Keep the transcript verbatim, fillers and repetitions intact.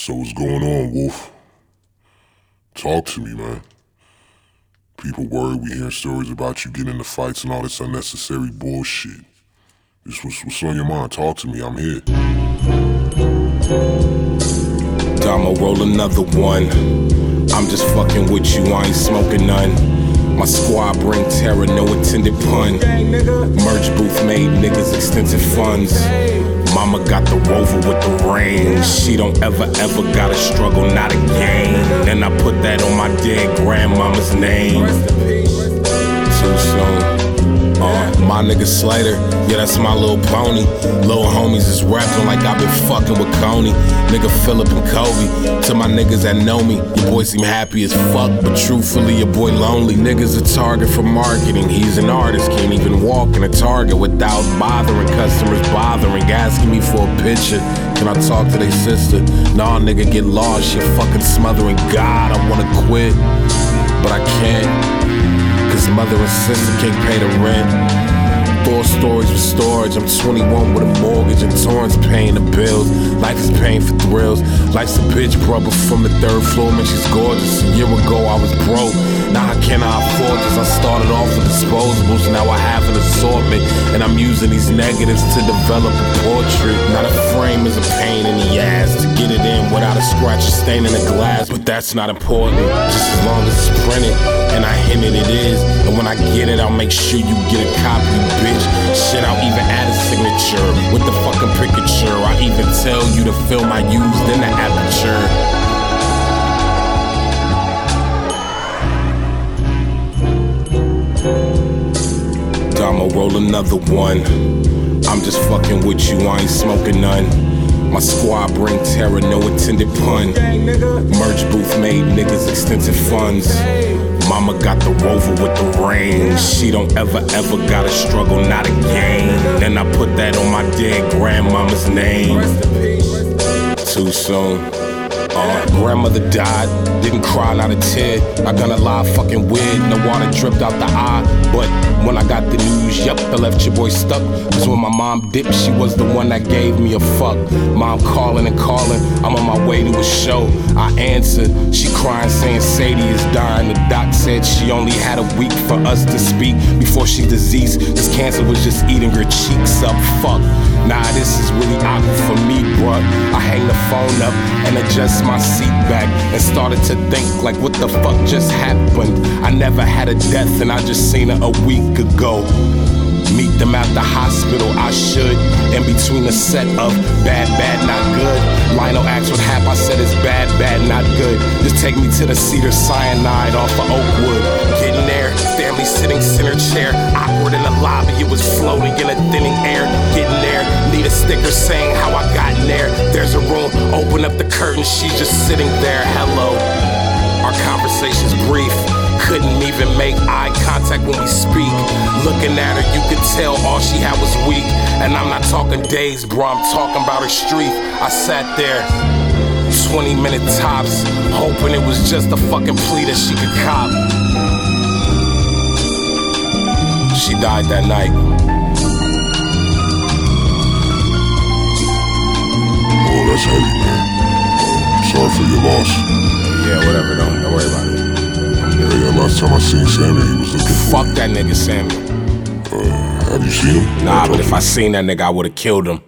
So what's going on, Wolf? Talk to me, man. People worried we hearing stories about you getting into fights and all this unnecessary bullshit. This what's, what's on your mind. Talk to me, I'm here. I'ma roll another one. I'm just fucking with you, I ain't smoking none. My squad bring terror, no intended pun. Merch booth made niggas extensive funds. Mama got the Rover with the range. She don't ever, ever gotta struggle, not again. Then I put that on my dead grandmama's name. Too soon. Uh, my nigga Slater, yeah, that's my little pony. Little homies is rapping like I been fucking with Coney. Nigga Phillip and Kobe. To my niggas that know me, your boy seem happy as fuck, but truthfully your boy lonely. Niggas a target for marketing. He's an artist, can't even walk in a Target without bothering customers, bothering, asking me for a picture. Can I talk to they sister? Nah, nigga, get lost, you're fucking smothering. God, I wanna quit, but I can't. Cause mother and sister can't pay the rent. Four stories with storage. I'm twenty-one with a mortgage and Torrance paying the bills. Life is paying for thrills. Life's a bitch, brother, from the third floor. Man, she's gorgeous. A year ago I was broke. Now how can I afford this? I started off with disposables. Now I have an assortment, and I'm using these negatives to develop a portrait. Now the frame is a pain in the ass to get it in without a scratch or stain in the glass. But that's not important, just as long as it's printed. And I hinted it is, and when I get it, I'll make sure you get a copy, bitch. Shit, I'll even add a signature with the fucking picture. I even tell you the film I used in the aperture. I'ma roll another one. I'm just fucking with you, I ain't smoking none. My squad bring terror, no intended pun. Merch booth made niggas extensive funds. Mama got the Rover with the range. She don't ever, ever gotta struggle, not again. Then I put that on my dead grandmama's name. Too soon. Uh, grandmother died, didn't cry, not a tear. I gonna lie, fucking weird, no water dripped out the eye. But when I got the news, yup, I left your boy stuck. Cause when my mom dipped, she was the one that gave me a fuck. Mom calling and calling, I'm on my way to a show. I answered, she crying saying Sadie is dying. The doc said she only had a week for us to speak before she deceased. Cause cancer was just eating her cheeks up, fuck. Nah, this is really awkward for me, bruh. I hang the phone up and adjust my seat back and started to think like what the fuck just happened. I never had a death and I just seen her a week ago. Meet them at the hospital, I should. In between the set of bad, bad, not good. Lionel asked what happened, I said it's bad, bad, not good. Just take me to the Cedar Cyanide off of Oakwood. Getting there, family sitting center chair. Awkward in the lobby, it was floating in a thinning air. Getting there, need a sticker saying how I got in there. There's a room, open up the curtain, she's just sitting there, hello. Our conversation's brief. Couldn't even make eye contact when we speak. Looking at her, you could tell all she had was weak. And I'm not talking days, bro, I'm talking about her street. I sat there, twenty minute tops, hoping it was just a fucking plea that she could cop. She died that night. Oh, that's heavy, man. Sorry for your loss. Yeah, whatever, don't, don't worry about it. Yeah, yeah, last time I seen Sammy, he was looking for Fuck that nigga, Sammy. Uh, have you seen him? Nah, but if I seen that nigga, I would've killed him.